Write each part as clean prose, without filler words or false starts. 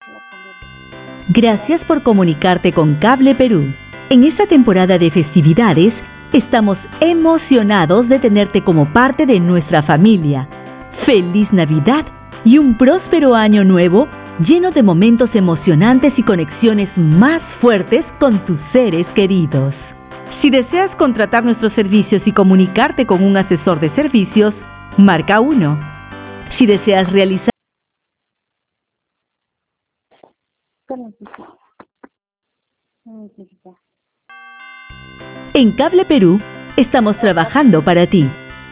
Gracias por comunicarte con Cable Perú. En esta temporada de festividades, estamos emocionados de tenerte como parte de nuestra familia. ¡Feliz Navidad y un próspero año nuevo lleno de momentos emocionantes y conexiones más fuertes con tus seres queridos! Si deseas contratar nuestros servicios y comunicarte con un asesor de servicios, marca 1. Si deseas realizar En Cable Perú, estamos trabajando para ti.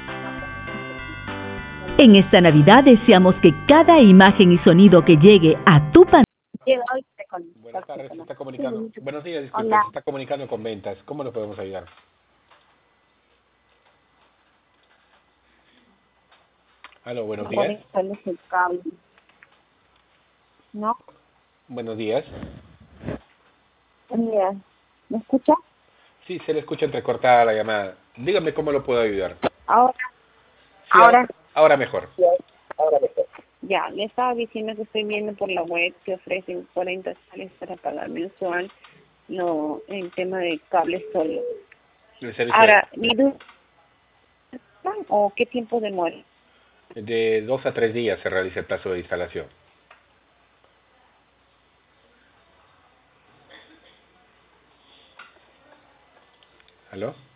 En esta Navidad deseamos que cada imagen y sonido que llegue a tu pantalla. Buenas tardes, se está comunicando. Buenos días, disculpe, se está comunicando con ventas. ¿Cómo lo podemos ayudar? Aló, buenos días. ¿No? Buenos días. Mira, ¿me escucha? Sí, se le escucha entrecortada la llamada. Dígame cómo lo puedo ayudar. Ahora, Sí, ahora mejor. ya, le estaba diciendo que estoy viendo por la web que ofrecen 40 soles para pagar mensual el tema de cables solo. El servicio Ahora, ¿mi duda o qué tiempo demora? de 2 a 3 días se realiza el plazo de instalación. ¿Aló?